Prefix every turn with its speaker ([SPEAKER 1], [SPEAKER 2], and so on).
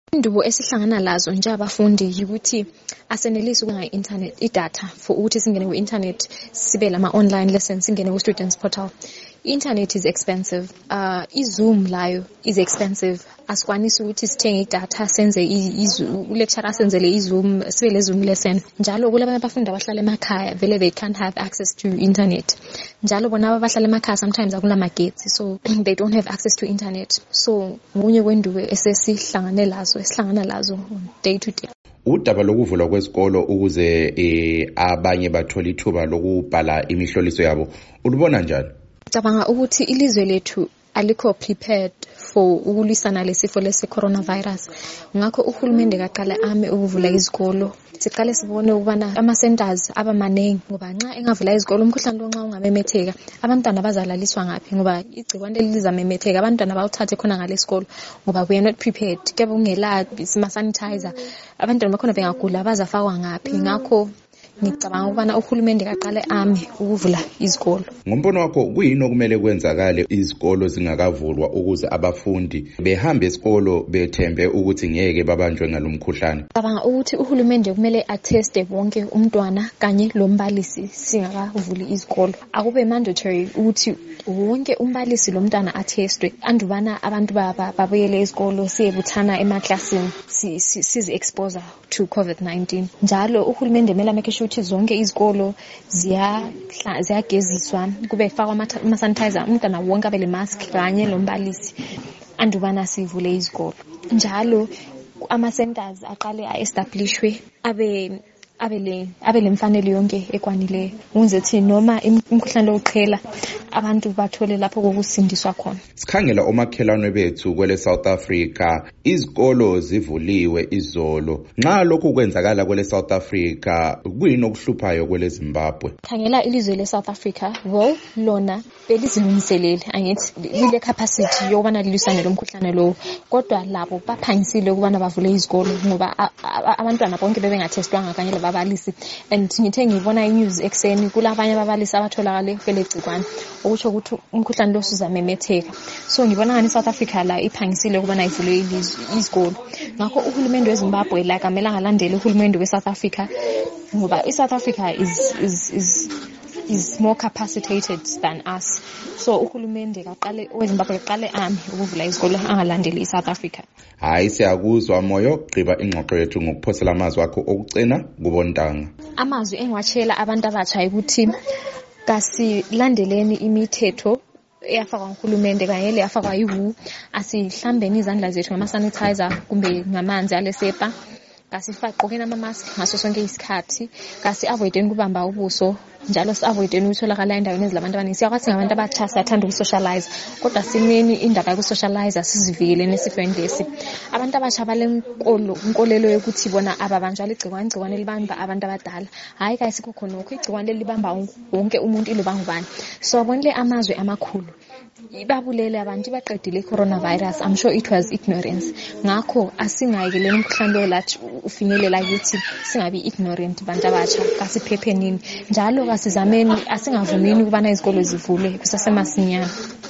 [SPEAKER 1] Indubo esihlangana lazo nje abafundi ukuthi asenelisi ukuba internet idatha for ukuthi singene ku internet sibe lama online lessons singene ku students portal. Internet is expensive. iZoom layo is expensive. Asikwanisi ukuthi sithenge idatha senze lecturer senzele iZoom sibe le Zoom lesson. Njalo kulabo abafundi abahlala emakhaya vele they can't have access to internet. Njalo bona abahlala emakhaya sometimes akunamagetsi so they don't have access to internet. So ngokunye kwendubo esihlangana lazo day to day.
[SPEAKER 2] Udaba lokuvulwa kwesikolo ukuze abanye bathola ithuba lokubhala imihloliso yabo ulubona njani?
[SPEAKER 1] Cabanga ukuthi ilizwe lethu alikho prepared for ukulwisana lesifo lesi coronavirus. Ngakho uhulumende kaqala ukuvula izikolo. Siqale sibone ukubana ama centers abamanengi ngoba nxa engavula izikolo umkhuhlane lonxa ungamemetheka abantwana bazalaliswa ngaphi ngoba igcikwane lizamemetheka abantwana bawuthathe khona ngalesikolo ngoba we are not prepared. Kebe ungela sima sanitizer abantwana bakhona bengagula bazafakwa ngaphi. Ngakho ngicabanga ukubana uhulumende kaqale ukuvula izikolo.
[SPEAKER 2] Ngombono wakho kuyini okumele kwenzakale izikolo zingakavulwa ukuze abafundi behambe esikolo bethembe ukuthi ngeke babanjwe ngalomkhuhlane?
[SPEAKER 1] Ngicabanga ukuthi uhulumende kumele atteste wonke umntwana kanye lombalisi singakavuli izikolo. Akube mandatory ukuthi wonke umbalisi lomntwana attestwe andubana abantu babuyele esikolo siyebuthana emaklasini sizi expose to COVID-19. Njalo uhulumende kumele make sure ukuthi zonke izikolo ziyageziswa kube fakwa ama sanitizer umntwana wonke abe le mask kanye lombalisi andubana sivule izikolo. Njalo ama centers aqale establishwe abe lemfanele yonke ekwanile unze thi noma imkhuhlane lokuqhela abantu bathole lapho kokusindiswa khona.
[SPEAKER 2] Sikhangela omakhelwane bethu kwele South Africa izikolo zivuliwe izolo. Nxa lokhu kwenzakala kwele South Africa kuyini okuhluphayo kwele Zimbabwe?
[SPEAKER 1] Khangela ilizwe le South Africa lona belizilungiselele angithi lile capacity yokubana lilusane lomkhuhlane lo kodwa labo baphangisile ukubana bavule izikolo ngoba abantwana bonke bebengathestwanga kanye lababalisi and ngithe ngibona inews ekseni kulabanye ababalisi abatholakale kwele gcikwane okusho ukuthi umkhuhlane lo usuzamemetheka. So ngibona ngani South Africa la iphangisile ukubana ivule izikolo. Ngakho uhulumende weZimbabwe la kamela ngalandela uhulumende weSouth Africa ngoba iSouth Africa is more capacitated than us. So uhulumende weZimbabwe kaqale ukuvula izikolo angalandeli iSouth Africa.
[SPEAKER 2] Hayi siyakuzwa Moyo, gqiba ingxoxo yethu ngokuphosela amazwi akho okugcina kubontanga.
[SPEAKER 1] Amazwi engwatshela abantu abatsha ukuthi kasilandeleni imithetho eyafakwa nguhulumende kanye le yafakwa yiWHO. Asihlambeni izandla zethu ngama sanitizer kumbe ngamanzi alesepa. Kasifaqokeni ama mask ngaso sonke isikhathi. Kasi avoideni kubamba ubuso njalo si-avoideni ukutholakala endaweni ezilabantu abaningi. Siyakwazi ngabantu abatsha siyathanda ukusocialize kodwa simeni indaba yokusocialize sizivikeleni esifeni lesi. Abantu abatsha balenkolelo yokuthi bona ababanjwa igcikwane libamba abantu abadala. Hayi kayisikho khonokho igcikwane libamba wonke umuntu ilobanga ubani. So bonke amazwe amakhulu ibabulele abantu baqedile coronavirus. I'm sure it was ignorance. Ngakho asingayikeleni umkhuhlane lo lathi ufinyelela kithi singabi ignorant bantu abatsha kasiphephenini njalo kasizameni asingavumini ukubana izikolo zivule kusasemasinyane.